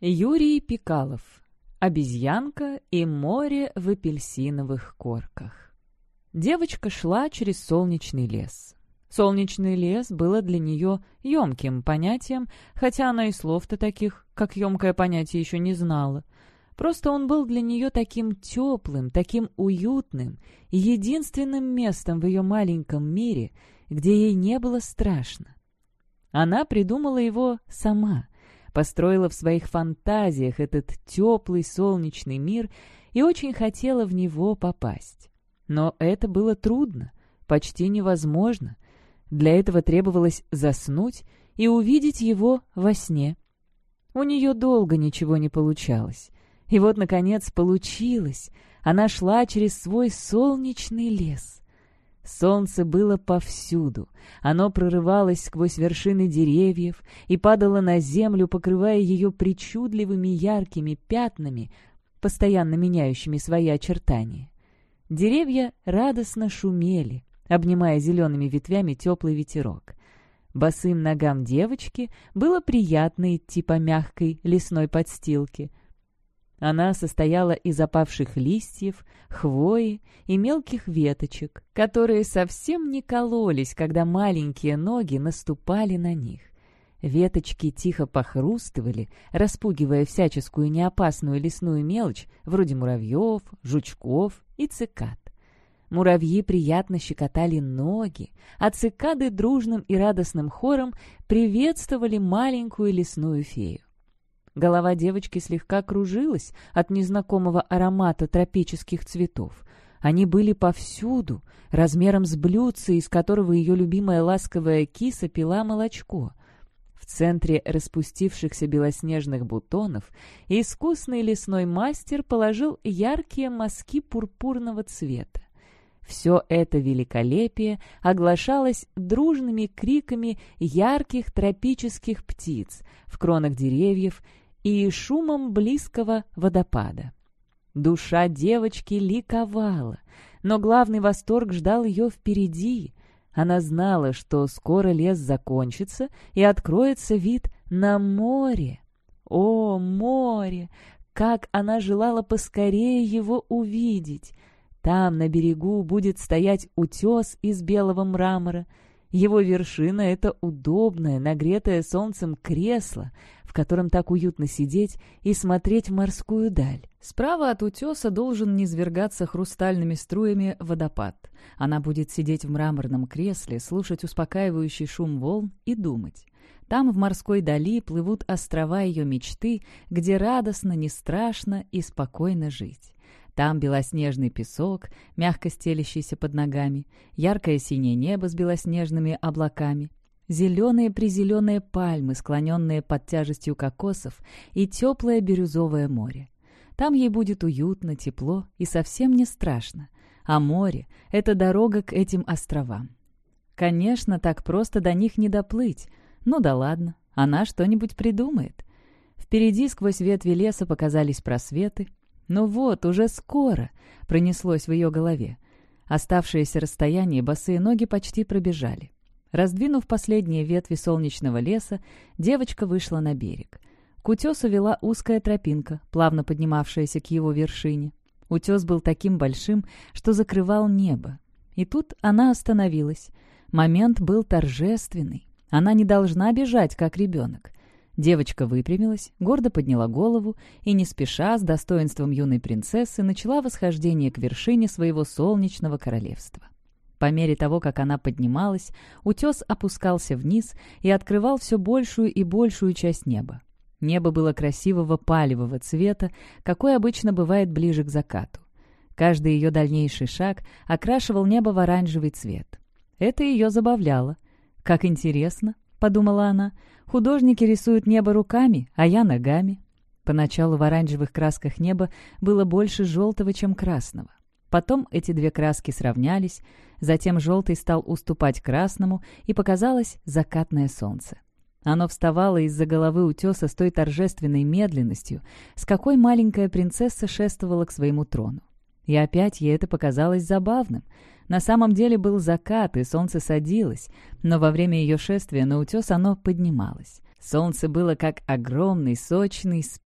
Юрий Пикалов. Обезьянка и море в апельсиновых корках. Девочка шла через солнечный лес. Солнечный лес было для нее емким понятием, хотя она и слов-то таких, как емкое понятие, еще не знала. Просто он был для нее таким теплым, таким уютным и единственным местом в ее маленьком мире, где ей не было страшно. Она придумала его сама, построила в своих фантазиях этот теплый солнечный мир и очень хотела в него попасть. Но это было трудно, почти невозможно. Для этого требовалось заснуть и увидеть его во сне. У нее долго ничего не получалось. И вот, наконец, получилось. Она шла через свой солнечный лес. Солнце было повсюду. Оно прорывалось сквозь вершины деревьев и падало на землю, покрывая ее причудливыми яркими пятнами, постоянно меняющими свои очертания. Деревья радостно шумели, обнимая зелеными ветвями теплый ветерок. Босым ногам девочки было приятно идти по мягкой лесной подстилке. Она состояла из опавших листьев, хвои и мелких веточек, которые совсем не кололись, когда маленькие ноги наступали на них. Веточки тихо похрустывали, распугивая всяческую неопасную лесную мелочь, вроде муравьев, жучков и цикад. Муравьи приятно щекотали ноги, а цикады дружным и радостным хором приветствовали маленькую лесную фею. Голова девочки слегка кружилась от незнакомого аромата тропических цветов. Они были повсюду, размером с блюдце, из которого ее любимая ласковая киса пила молочко. В центре распустившихся белоснежных бутонов искусный лесной мастер положил яркие мазки пурпурного цвета. Все это великолепие оглашалось дружными криками ярких тропических птиц в кронах деревьев и шумом близкого водопада. Душа девочки ликовала, но главный восторг ждал ее впереди. Она знала, что скоро лес закончится и откроется вид на море. О, море! Как она желала поскорее его увидеть! Там, на берегу, будет стоять утес из белого мрамора. Его вершина — это удобное, нагретое солнцем кресло, в котором так уютно сидеть и смотреть в морскую даль. Справа от утеса должен низвергаться хрустальными струями водопад. Она будет сидеть в мраморном кресле, слушать успокаивающий шум волн и думать. Там, в морской дали, плывут острова ее мечты, где радостно, не страшно и спокойно жить. Там белоснежный песок, мягко стелящийся под ногами, яркое синее небо с белоснежными облаками, зеленые-призеленые пальмы, склоненные под тяжестью кокосов, и теплое бирюзовое море. Там ей будет уютно, тепло и совсем не страшно. А море — это дорога к этим островам. Конечно, так просто до них не доплыть. Ну да ладно, она что-нибудь придумает. Впереди сквозь ветви леса показались просветы. «Ну вот, уже скоро!» — пронеслось в ее голове. Оставшееся расстояние босые ноги почти пробежали. Раздвинув последние ветви солнечного леса, девочка вышла на берег. К утесу вела узкая тропинка, плавно поднимавшаяся к его вершине. Утес был таким большим, что закрывал небо. И тут она остановилась. Момент был торжественный. Она не должна бежать, как ребенок. Девочка выпрямилась, гордо подняла голову и, не спеша, с достоинством юной принцессы, начала восхождение к вершине своего солнечного королевства. По мере того, как она поднималась, утес опускался вниз и открывал все большую и большую часть неба. Небо было красивого палевого цвета, какой обычно бывает ближе к закату. Каждый ее дальнейший шаг окрашивал небо в оранжевый цвет. Это ее забавляло. «Как интересно!» — подумала она. «Художники рисуют небо руками, а я ногами». Поначалу в оранжевых красках неба было больше желтого, чем красного. Потом эти две краски сравнялись, затем желтый стал уступать красному, и показалось закатное солнце. Оно вставало из-за головы утеса с той торжественной медленностью, с какой маленькая принцесса шествовала к своему трону. И опять ей это показалось забавным. На самом деле был закат, и солнце садилось, но во время ее шествия на утес оно поднималось. Солнце было как огромный, сочный